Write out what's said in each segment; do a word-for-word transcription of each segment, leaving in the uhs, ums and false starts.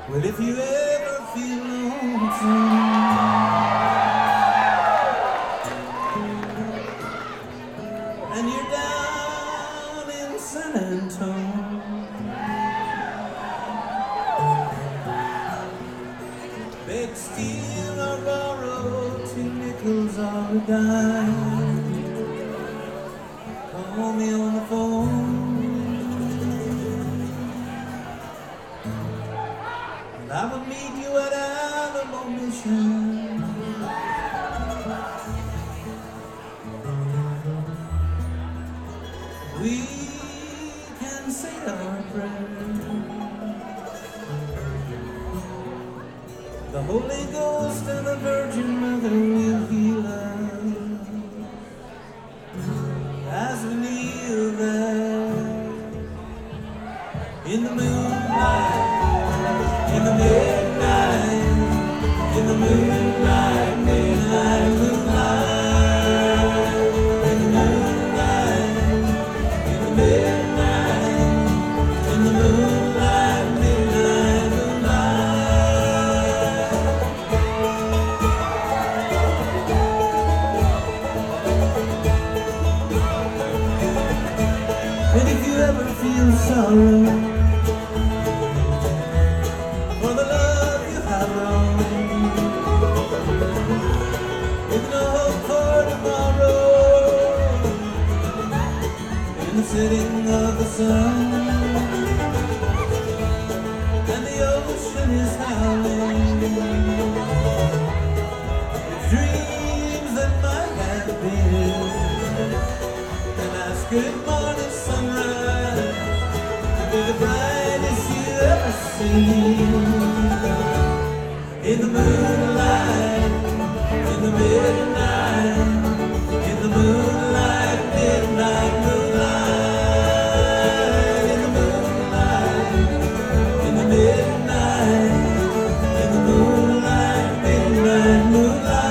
Well, if you ever feel lonesome and you're down in San Antonio, beg, steal, or borrow two nickels or a dime, call me on the phone. I will meet you at Alamo Mission. We can say our prayers. The Holy Ghost and the Virgin Mother will heal us as we kneel there in the moonlight. In the midnight, in the moonlight, midnight, moonlight. In the moonlight, in the midnight, in the moonlight, midnight, moonlight. And if you ever feel sorrow for the love you have wrong, with no hope for tomorrow, in the setting of the sun, and the ocean is howling, with dreams that might have been, and ask good morning sunrise to be the brightest you ever seen. In the moonlight, in the midnight, in the moonlight, midnight, moonlight. In the moonlight, in the midnight, in the moonlight, midnight, moonlight.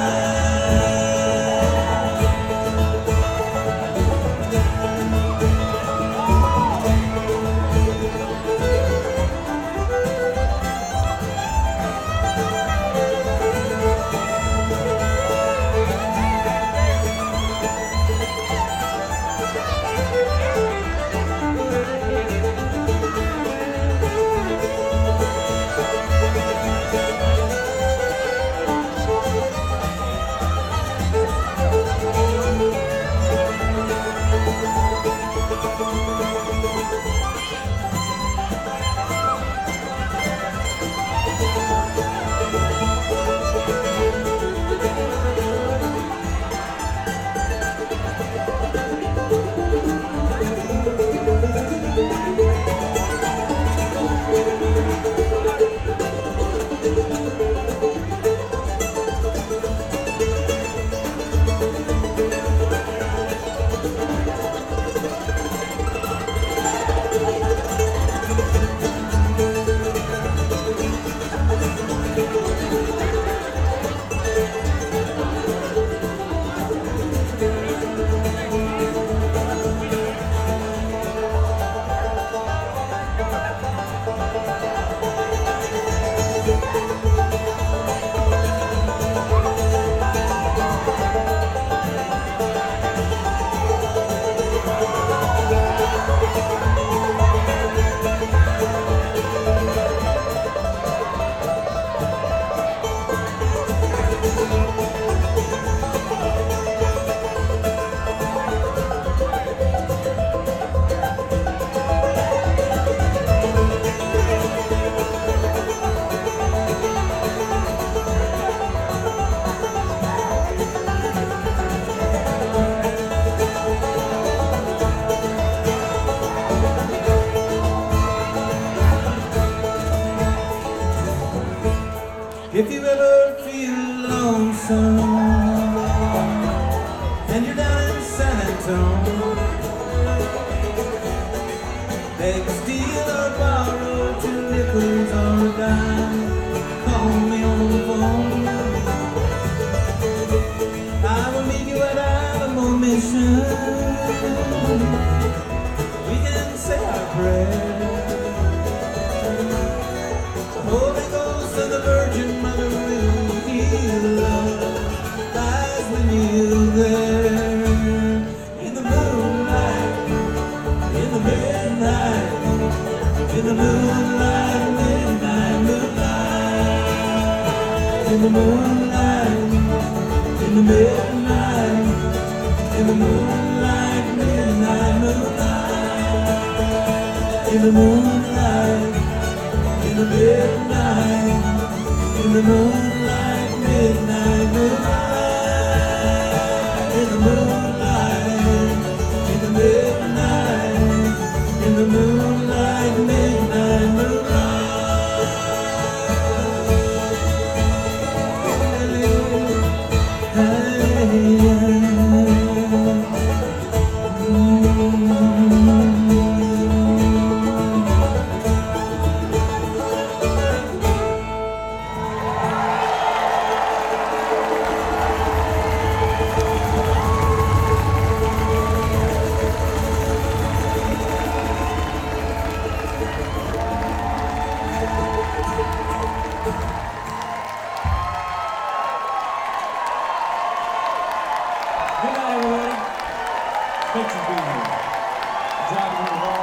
If you ever feel lonesome and you're down in San Antonio, beg, steal, or borrow two nickels or a dime, call me on the phone. I will meet you at Alamo Mission. We can say our prayers. Holy the moonlight, midnight moonlight, in the moonlight, in the midnight, in the moonlight, midnight moonlight, in the moonlight, in the midnight, in the moonlight, midnight moonlight, in the moonlight, in the midnight, in the moonlight, midnight Good night, everybody. Thanks for being here. Driving in the hall.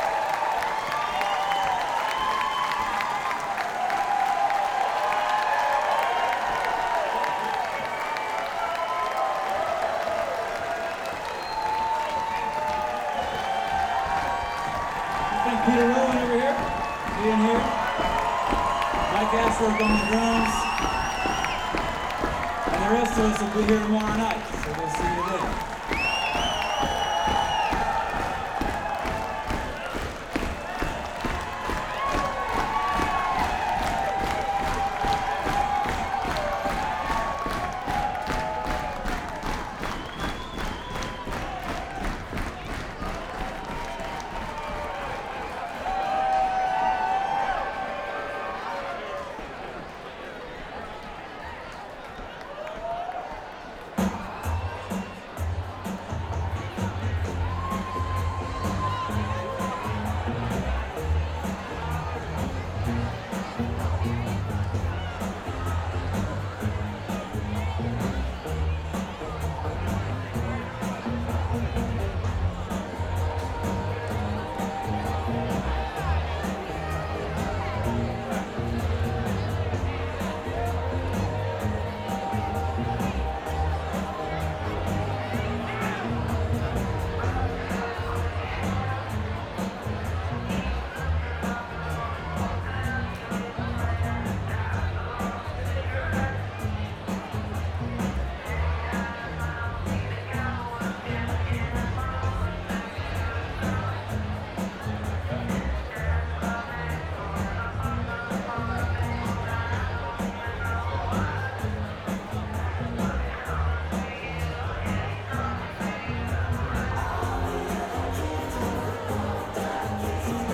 Thank Peter Rowan over here, being here. Mike Ashworth on the drums. And the rest of us will be here tomorrow night. So